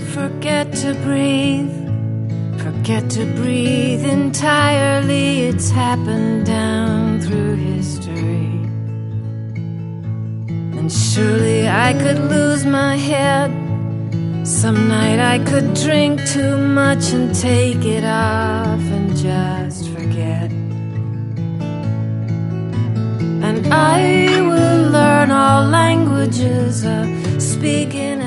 Forget to breathe, forget to breathe entirely. It's happened down through history. And surely I could lose my head. Some night I could drink too much and take it off and just forget. And I will learn all languages of speaking